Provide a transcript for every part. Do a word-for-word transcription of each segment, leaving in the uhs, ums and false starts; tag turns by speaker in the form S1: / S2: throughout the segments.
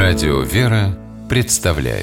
S1: Радио «Вера» представляет.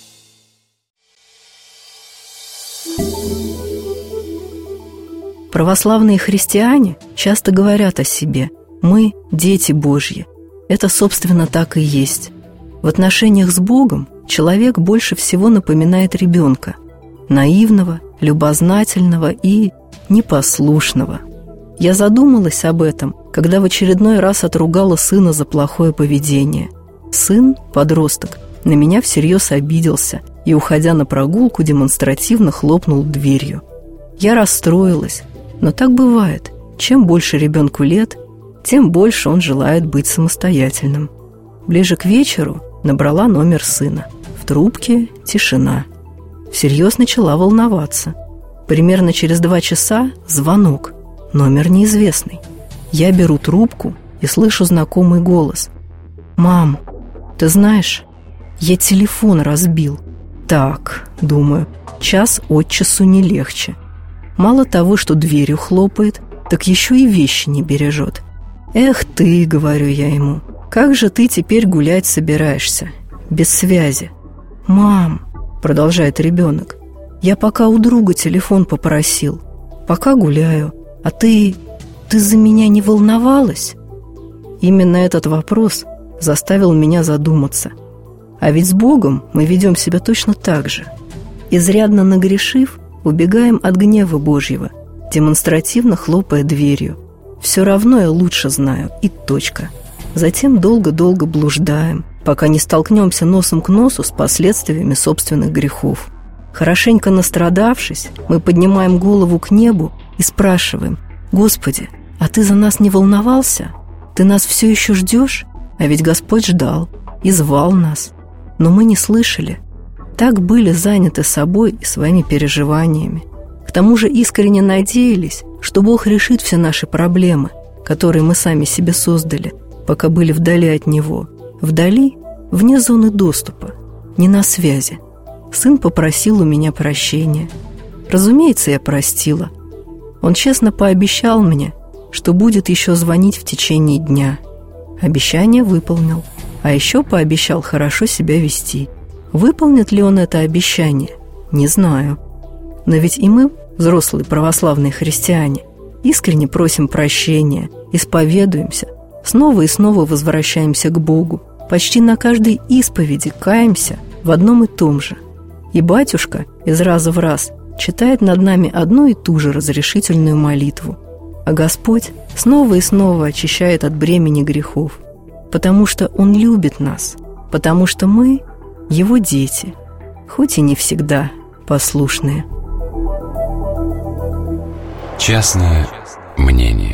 S2: Православные христиане часто говорят о себе: «Мы – дети Божьи». Это, собственно, так и есть. В отношениях с Богом человек больше всего напоминает ребенка – наивного, любознательного и непослушного. Я задумалась об этом, когда в очередной раз отругала сына за плохое поведение. Сын, подросток, на меня всерьез обиделся и, уходя на прогулку, демонстративно хлопнул дверью. Я расстроилась, но так бывает. Чем больше ребенку лет, тем больше он желает быть самостоятельным. Ближе к вечеру набрала номер сына. В трубке тишина. Всерьез начала волноваться. Примерно через два часа звонок. Номер неизвестный. Я беру трубку и слышу знакомый голос. «Мам, ты знаешь, я телефон разбил». Так, думаю, час от часу не легче. Мало того, что дверью хлопает, так еще и вещи не бережет. «Эх ты», — говорю я ему, — «как же ты теперь гулять собираешься? Без связи». «Мам», — продолжает ребенок, — «я пока у друга телефон попросил. Пока гуляю. А ты... ты за меня не волновалась?» Именно этот вопрос заставил меня задуматься. А ведь с Богом мы ведем себя точно так же. Изрядно нагрешив, убегаем от гнева Божьего, демонстративно хлопая дверью. Все равно я лучше знаю, и точка. Затем долго-долго блуждаем, пока не столкнемся носом к носу с последствиями собственных грехов. Хорошенько настрадавшись, мы поднимаем голову к небу и спрашиваем: «Господи, а ты за нас не волновался? Ты нас все еще ждешь?» А ведь Господь ждал и звал нас, но мы не слышали. Так были заняты собой и своими переживаниями. К тому же искренне надеялись, что Бог решит все наши проблемы, которые мы сами себе создали, пока были вдали от Него. Вдали, вне зоны доступа, не на связи. Сын попросил у меня прощения. Разумеется, я простила. Он честно пообещал мне, что будет еще звонить в течение дня. Обещание выполнил, а еще пообещал хорошо себя вести. Выполнит ли он это обещание? Не знаю. Но ведь и мы, взрослые православные христиане, искренне просим прощения, исповедуемся, снова и снова возвращаемся к Богу, почти на каждой исповеди каемся в одном и том же. И батюшка из раза в раз читает над нами одну и ту же разрешительную молитву, а Господь снова и снова очищает от бремени грехов, потому что Он любит нас, потому что мы Его дети, хоть и не всегда послушные.
S1: Частное мнение.